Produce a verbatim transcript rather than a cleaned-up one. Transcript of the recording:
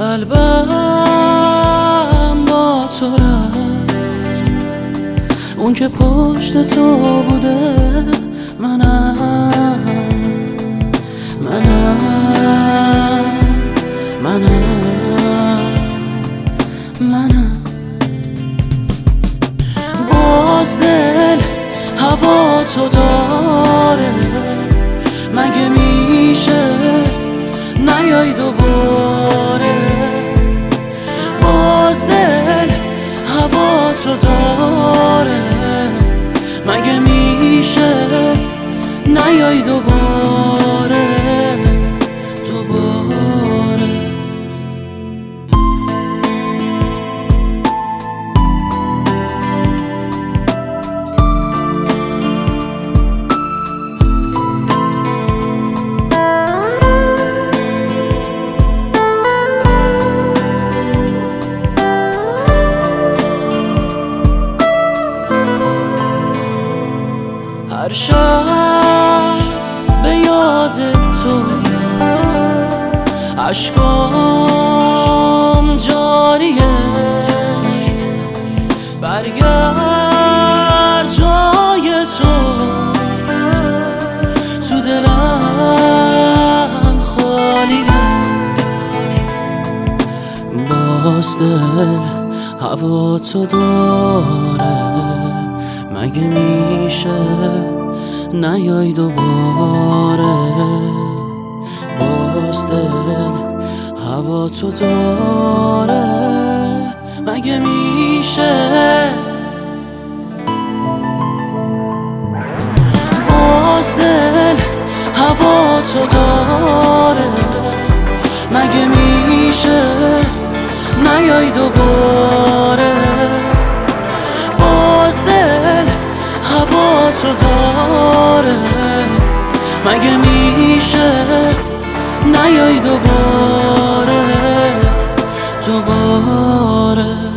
قلبم با تو رفت، اون که پشت تو بوده منم منم منم منم باز دل هوا تو داره، مگه میشه نیای دوباره؟ باز دل هوا تو داره، مگه میشه نیای دوباره دوباره؟ هر شب به یاد تو اشکام جاریه، برگرد جای تو تو دلم خالیه. باز دل هوا تو داره، مگه میشه نیای دوباره؟ باز دل هوا تو داره، مگه میشه؟ باز دل هوا تو داره، مگه میشه نیای دوباره؟ باز دل هوا تو داره، مگه میشه نیای دوباره دوباره؟